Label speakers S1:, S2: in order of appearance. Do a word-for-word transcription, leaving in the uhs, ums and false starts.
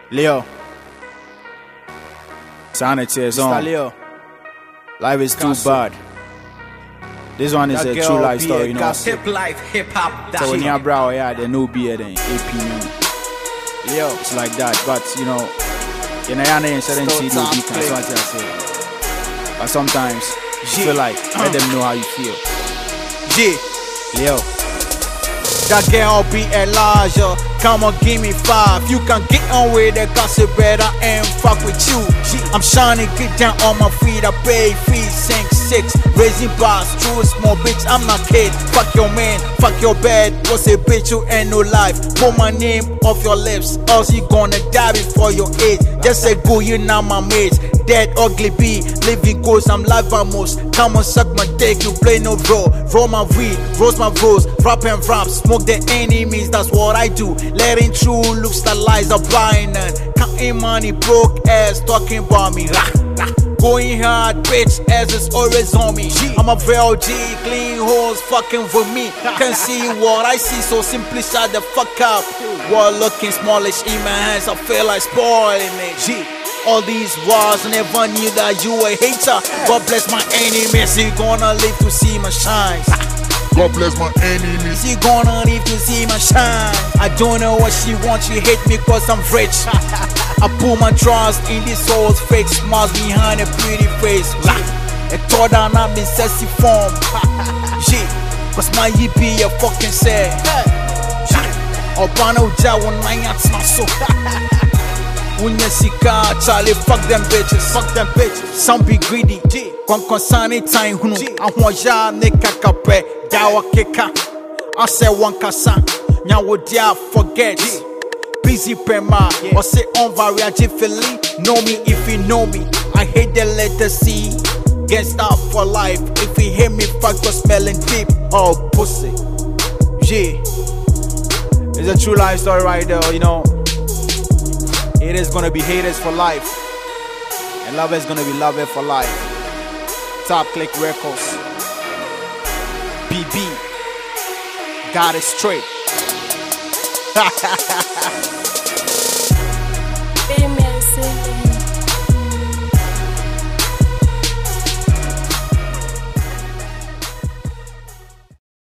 S1: Leo. Sanity is on.
S2: Leo.
S1: Life is too
S2: Castle.
S1: bad. This one is
S2: That
S1: a
S2: girl
S1: true life
S2: be
S1: story,
S2: a
S1: you know.
S2: gossip.
S3: Hip life, hip hop,
S1: So when
S3: that
S1: you're brow, yeah, they know beer than A P man.
S2: Leo.
S1: It's like that, but you know, you know, you're not certain
S2: Still
S1: see no
S2: time
S1: beacon,
S2: click.
S1: so what I say. But sometimes you feel like let them know how you feel.
S2: G.
S1: Leo.
S2: That girl be Elijah. Come on, give me five. You can get on with the gossip, better and fuck with you. I'm shining, get down on my feet. I pay fees, sing six, raising bars, true small bitch. I'm not kid. Fuck your man, fuck your bed. What's a bitch? You ain't no life. Put my name off your lips, else you gonna die before your age. Just say go, you now my mates. Dead ugly B, living ghost. I'm live most. Come on, suck my dick. You play no role. Roll my weed, roast my rose, rap and rap, smoke the enemies. That's what I do. Letting true looks the lies are blind and counting money, broke ass talking about me. Rah, rah. Going hard, bitch, as it's always on me. I'm a real G, clean hoes fucking with me. Can't see what I see, so simply shut the fuck up. While looking smallish in my hands, I feel like spoiling it. G. All these wars, never knew that you a hater. God bless my enemies, you gonna live to see my shine.
S4: God bless my enemies.
S2: She gonna live to see my shine. I don't know what she wants, she hate me cause I'm rich. I put my trust in this old fake smiles behind a pretty face. I thought that I'm in sexy form. She, cause my E P a fucking say. Obano Jawa Nayats Naso. Unya Sika, Charlie, fuck them bitches. Fuck them bitches. Some be greedy. Kon konsani time hunu. Ahwaja ne kakape. Dawa keka. I say one kasa. Nyawo dia forget. Busy pema. Or say on variety Philly. Know me if you know me. I hate the letter C. Get start for life. If you hear me, fuck go smelling deep. Oh pussy. Yeah.
S1: It's a true life story right there, you know. It is gonna be haters for life, and lovers gonna be lovers for life. Top Click Records, B B, got it straight.